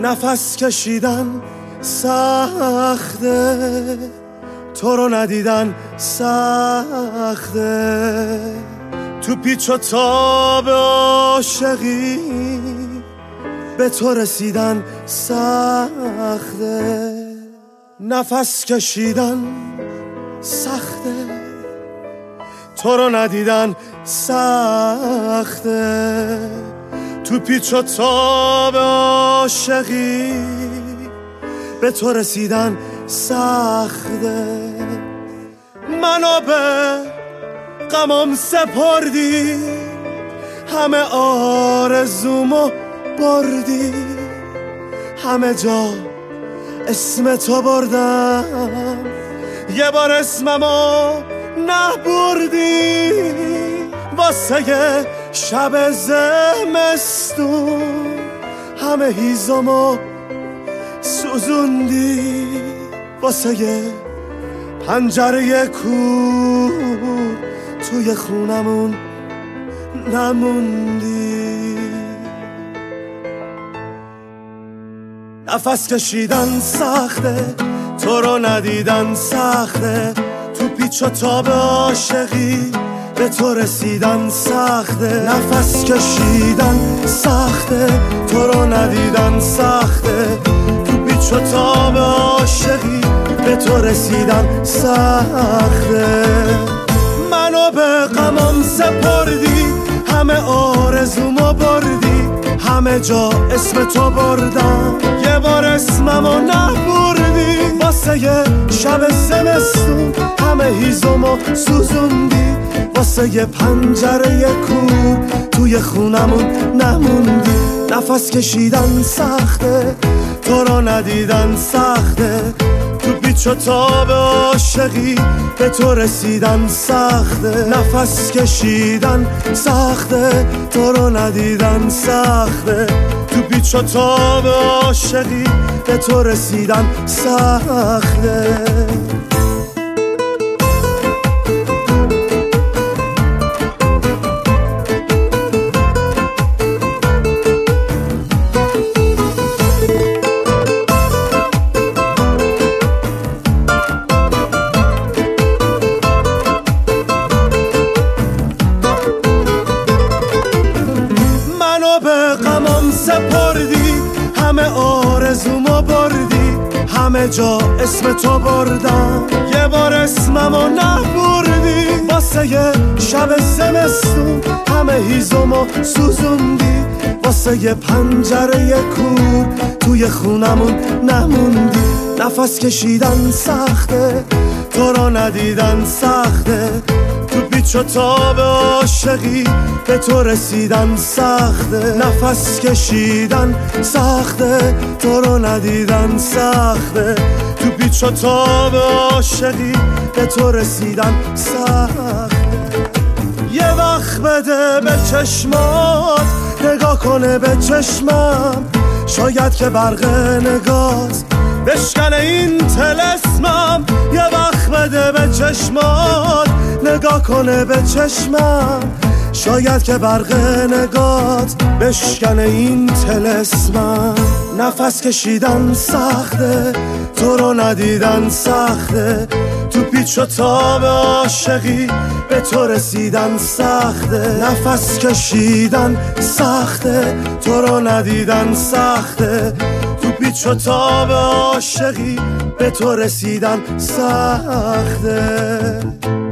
نفس کشیدن سخته، تو رو ندیدن سخته، تو پیچ و تاب عاشقی به تو رسیدن سخته. نفس کشیدن سخته، تو رو ندیدن سخته، تو پیچ و تاب عاشقی به تو رسیدن سخته. منو به غمم سپردی، همه آرزومو بردی، همه جا اسم تو بردم، یه بار اسممو نبردی. واسه شب زمستون همه هیزمو سوزوندی، واسه پنجره کور توی خونمون نموندی. نفس کشیدن سخته، تو رو ندیدن سخته، تو پیچ و تاب عاشقی به تو رسیدن سخته. نفس کشیدن سخته، تو رو ندیدن سخته، تو پیچ و تاب عاشقی به تو رسیدن سخته. منو به غمم سپردی، همه آرزومو بردی، همه جا اسم تو بردم، یه بار اسممو نبردی. واسه شب زمستون همه هیزمو سوزوندی، واسه پنجره کور توی خونمون نموندی. نفس کشیدن سخته، تو رو ندیدن سخته، تو پیچ و تاب عاشقی به تو رسیدن سخته. نفس کشیدن سخته، تو رو ندیدن سخته، تو پیچ و تاب عاشقی به تو رسیدن سخته. به غمم سپردی، همه آرزومو بردی، همه جا اسم تو بردم، یه بار اسممو نبردی. واسه شب زمستون همه هیزمو سوزوندی، واسه پنجره کور توی خونمون نموندی. نفس کشیدن سخته، تو رو ندیدن سخته، تو پیچ و تاب عاشقی به تو رسیدن سخته. نفس کشیدن سخته، تو رو ندیدن سخته، تو پیچ و تاب عاشقی به تو رسیدن سخته. یه وقت بده به چشمات، نگاه کنه به چشمم، شاید که برق نگات بشکنه این طلسمم. یه وقت بده به چشمات، نگاه کنه به چشمم، شاید که برق نگات بشکنه این طلسمم. نفس کشیدن سخته، تو رو ندیدن سخته، تو پیچ و تاب عاشقی به تو رسیدن سخته. نفس کشیدن سخته، تو رو ندیدن سخته، تو پیچ و تاب عاشقی به تو رسیدن سخته.